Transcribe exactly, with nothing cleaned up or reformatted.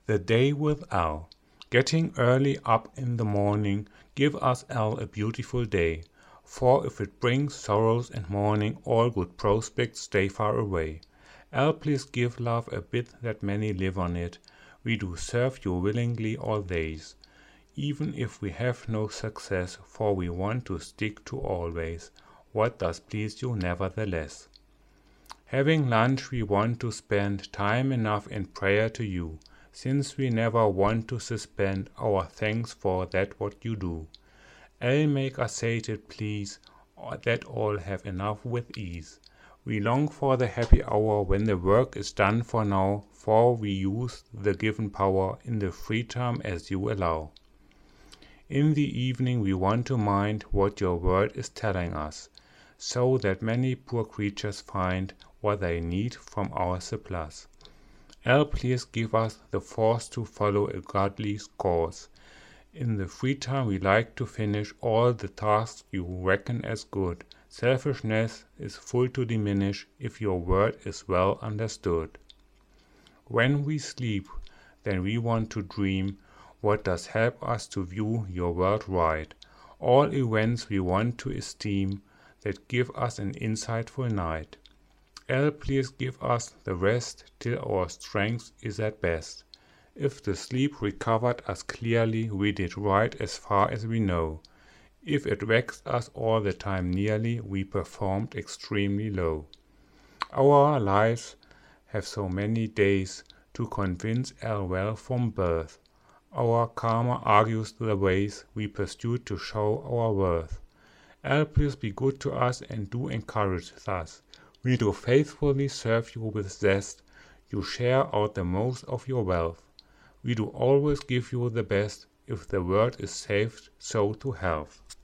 The Day with Al. Getting early up in the morning, give us, Al, a beautiful day. For if it brings sorrows and mourning, all good prospects stay far away. Al, please give love a bit that many live on it. We do serve you willingly all days, even if we have no success, for we want to stick to always what does please you nevertheless. Having lunch, we want to spend time enough in prayer to you, since we never want to suspend our thanks for that what you do. Al, make us sated, please, that all have enough with ease. We long for the happy hour when the work is done for now, for we use the given power in the free time as you allow. In the evening we want to mind what your word is telling us, so that many poor creatures find what they need from our surplus. Al, please give us the force to follow a godly course. In the free time we like to finish all the tasks you reckon as good. Selfishness is full to diminish if your word is well understood. When we sleep, then we want to dream what does help us to view your world right. All events we want to esteem that give us an insightful night. Al, please give us the rest till our strength is at best. If the sleep recovered us clearly, we did right as far as we know. If it vexed us all the time nearly, we performed extremely low. Our lives have so many days to convince Al well from birth. Our karma argues the ways we pursued to show our worth. Al, please be good to us and do encourage us. We do faithfully serve you with zest. You share out the most of your wealth. We do always give you the best, if the world is saved so to health.